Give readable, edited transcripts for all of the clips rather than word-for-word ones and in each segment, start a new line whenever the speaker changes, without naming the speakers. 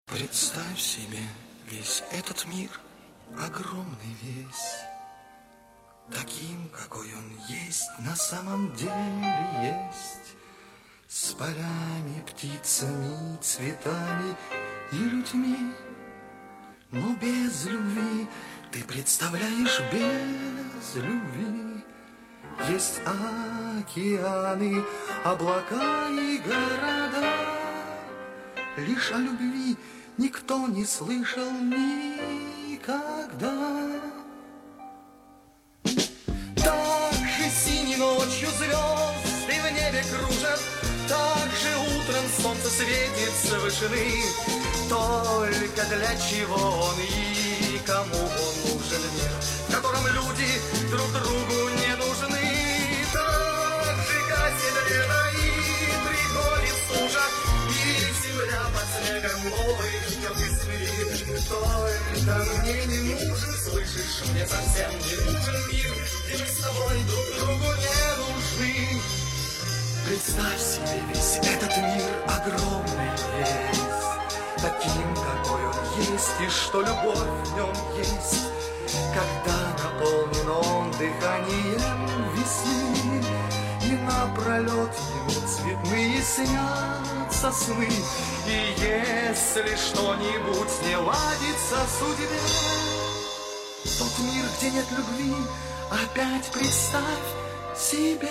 Представь себе весь этот мир, огромный весь, таким, какой он есть, на самом деле есть, с полями, птицами, цветами и людьми. Но без любви, ты представляешь, без любви есть океаны, облака и города. Лишь о любви никто не слышал никогда. Так же синей ночью звезды в небе кружат, так же утром солнце светит с вышины. Только для чего он и кому он нужен мир, в котором люди друг другу не нужны. Так же гаснет лето и приходит стужа, и земля под снегом новый ждет весны. Только мне не нужен, слышишь, мне совсем не нужен мир, где мы с тобой друг другу не нужны. Представь себе весь этот мир огромный весь, таким, какой он есть, и что любовь в нем есть, когда наполнен он дыханием весны, и напролет ему цветные снятся сны. И если что-нибудь не ладится в судьбе, тот мир, где нет любви, опять представь себе.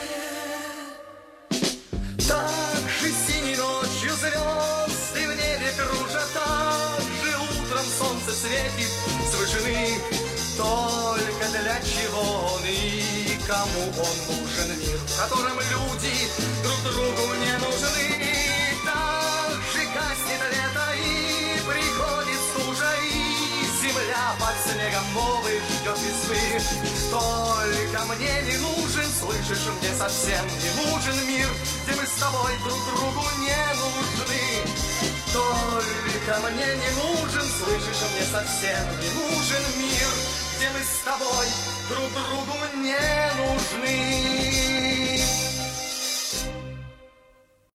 Так же синей ночью звезды в небе кружат, так же утром солнце светит с вышины. Только для чего он и кому он нужен мир, в котором люди друг другу не нужны. Так же гаснет лето и приходит стужа, и земля под снегом новый ждет весны. Только мне не нужен, слышишь, мне совсем не нужен мир, где мы с тобой друг другу не нужны. Только мне не нужен, слышишь, мне совсем не нужен мир, где мы с тобой друг другу не нужны.